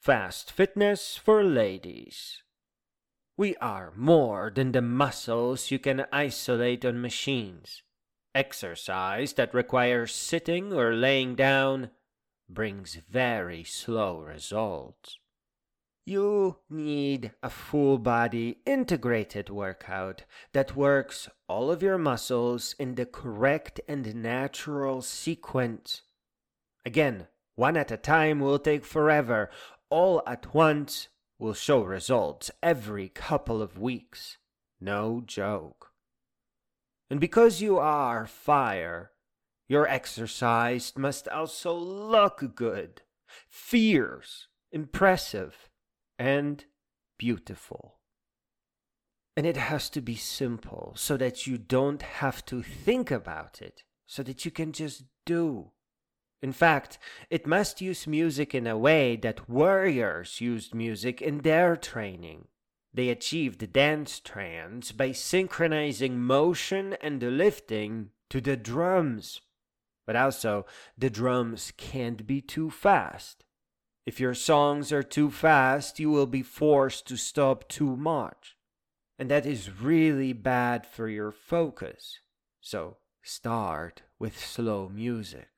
Fast fitness for ladies. We are more than the muscles you can isolate on machines. Exercise that requires sitting or laying down brings very slow results. You need a full body integrated workout that works all of your muscles in the correct and natural sequence. Again, one at a time will take forever. All at once will show results every couple of weeks. No joke. And because you are fire, your exercise must also look good, fierce, impressive, and beautiful. And it has to be simple so that you don't have to think about it, so that you can just do. In fact, it must use music in a way that warriors used music in their training. They achieved dance trance by synchronizing motion and lifting to the drums. But also, the drums can't be too fast. If your songs are too fast, you will be forced to stop too much. And that is really bad for your focus. So, start with slow music.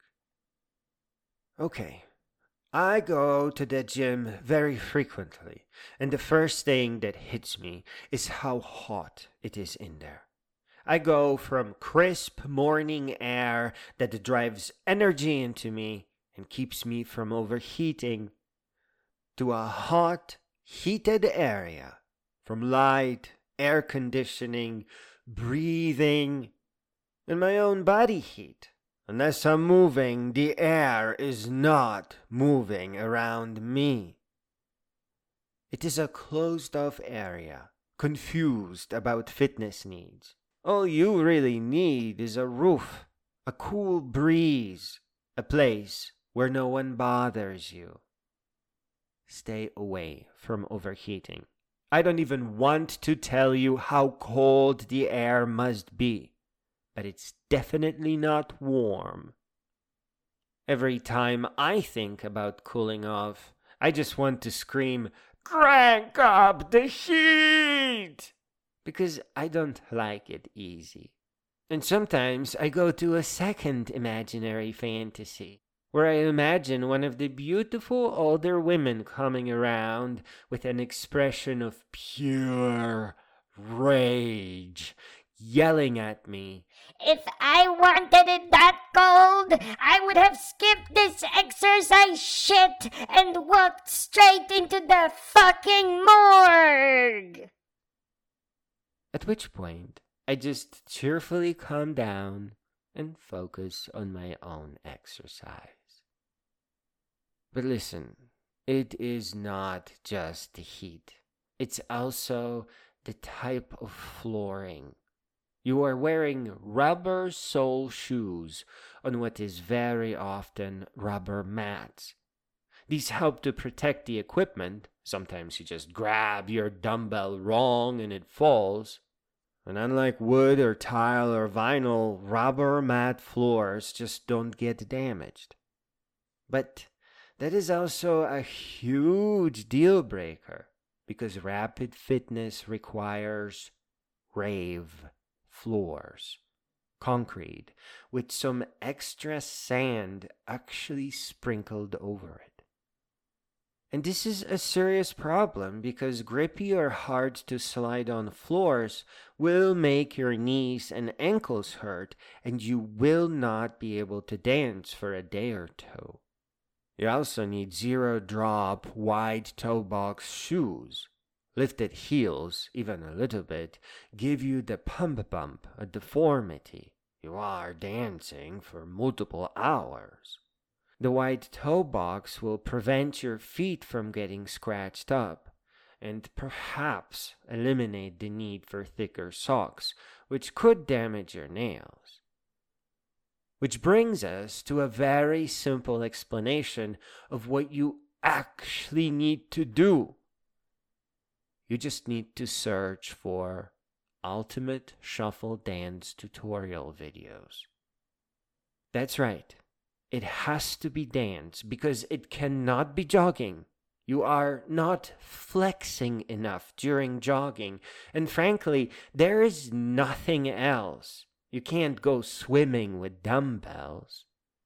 Okay, I go to the gym very frequently, and the first thing that hits me is how hot it is in there. I go from crisp morning air that drives energy into me and keeps me from overheating, to a hot, heated area from light, air conditioning, breathing, and my own body heat. Unless I'm moving, the air is not moving around me. It is a closed-off area, confused about fitness needs. All you really need is a roof, a cool breeze, a place where no one bothers you. Stay away from overheating. I don't even want to tell you how cold the air must be. But it's definitely not warm. Every time I think about cooling off, I just want to scream, "Crank up the heat!" Because I don't like it easy. And sometimes I go to a second imaginary fantasy, where I imagine one of the beautiful older women coming around with an expression of pure rage, yelling at me, "If I wanted it that cold, I would have skipped this exercise shit and walked straight into the fucking morgue." At which point, I just cheerfully calm down and focus on my own exercise. But listen, it is not just the heat. It's also the type of flooring. You are wearing rubber sole shoes on what is very often rubber mats. These help to protect the equipment. Sometimes you just grab your dumbbell wrong and it falls. And unlike wood or tile or vinyl, rubber mat floors just don't get damaged. But that is also a huge deal breaker because rapid fitness requires rave floors, concrete, with some extra sand actually sprinkled over it. And this is a serious problem because grippy or hard to slide on floors will make your knees and ankles hurt, and you will not be able to dance for a day or two. You also need zero-drop, wide toe box shoes. Lifted heels, even a little bit, give you the pump bump, a deformity. You are dancing for multiple hours. The wide toe box will prevent your feet from getting scratched up, and perhaps eliminate the need for thicker socks, which could damage your nails. Which brings us to a very simple explanation of what you actually need to do. You just need to search for Ultimate Shuffle Dance tutorial videos. That's right. It has to be dance because it cannot be jogging. You are not flexing enough during jogging, and frankly, there is nothing else. You can't go swimming with dumbbells.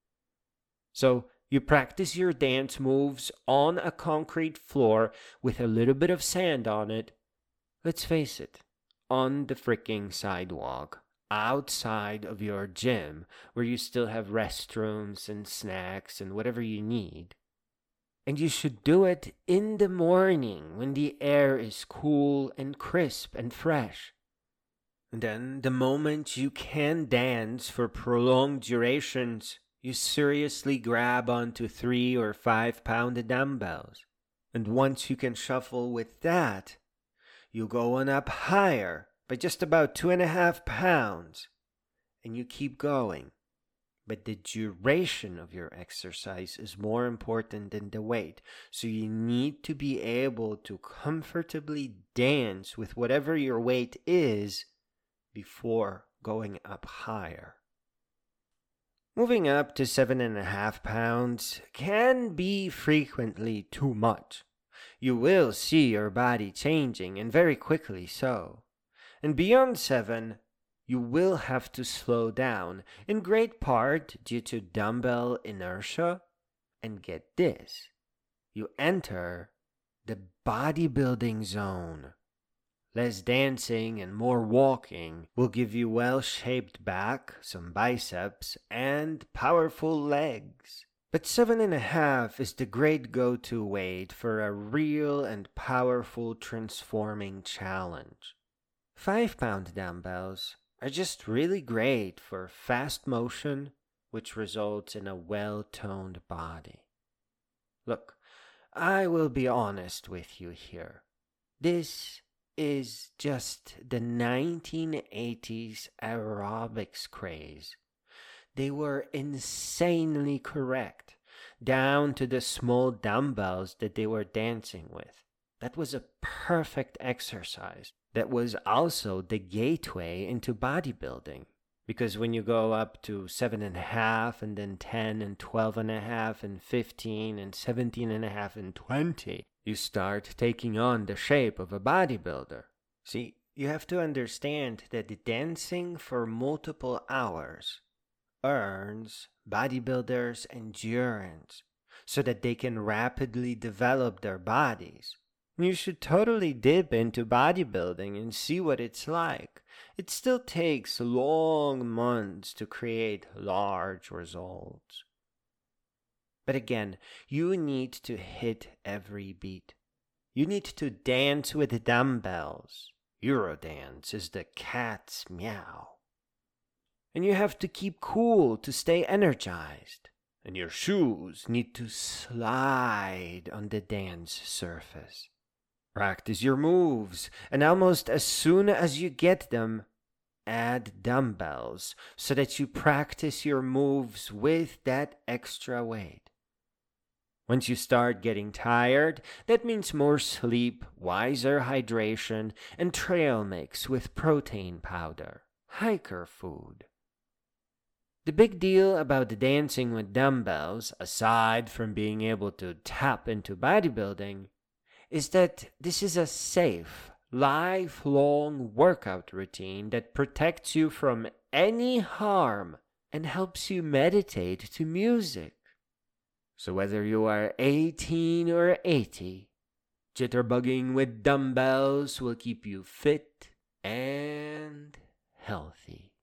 So you practice your dance moves on a concrete floor with a little bit of sand on it. Let's face it, on the freaking sidewalk, outside of your gym, where you still have restrooms and snacks and whatever you need. And you should do it in the morning when the air is cool and crisp and fresh. And then, the moment you can dance for prolonged durations, you seriously grab onto 3 or 5 pound dumbbells. And once you can shuffle with that, you go on up higher by just about 2.5 pounds. And you keep going. But the duration of your exercise is more important than the weight. So you need to be able to comfortably dance with whatever your weight is before going up higher. Moving up to 7.5 pounds can be frequently too much. You will see your body changing, and very quickly so. And beyond 7, you will have to slow down, in great part due to dumbbell inertia. And get this, you enter the bodybuilding zone. Less dancing and more walking will give you well-shaped back, some biceps, and powerful legs. But 7.5 is the great go-to weight for a real and powerful transforming challenge. 5 pound dumbbells are just really great for fast motion, which results in a well-toned body. Look, I will be honest with you here. This is just the 1980s aerobics craze. They were insanely correct, down to the small dumbbells that they were dancing with. That was a perfect exercise. That was also the gateway into bodybuilding. Because when you go up to 7.5 and then 10 and 12.5 and 15 and 17.5 and 20, you start taking on the shape of a bodybuilder. See, you have to understand that dancing for multiple hours earns bodybuilders endurance so that they can rapidly develop their bodies. You should totally dip into bodybuilding and see what it's like. It still takes long months to create large results. But again, you need to hit every beat. You need to dance with dumbbells. Eurodance is the cat's meow. And you have to keep cool to stay energized. And your shoes need to slide on the dance surface. Practice your moves, and almost as soon as you get them, add dumbbells so that you practice your moves with that extra weight. Once you start getting tired, that means more sleep, wiser hydration, and trail mix with protein powder, hiker food. The big deal about dancing with dumbbells, aside from being able to tap into bodybuilding, is that this is a safe, lifelong workout routine that protects you from any harm and helps you meditate to music. So whether you are 18 or 80, jitterbugging with dumbbells will keep you fit and healthy.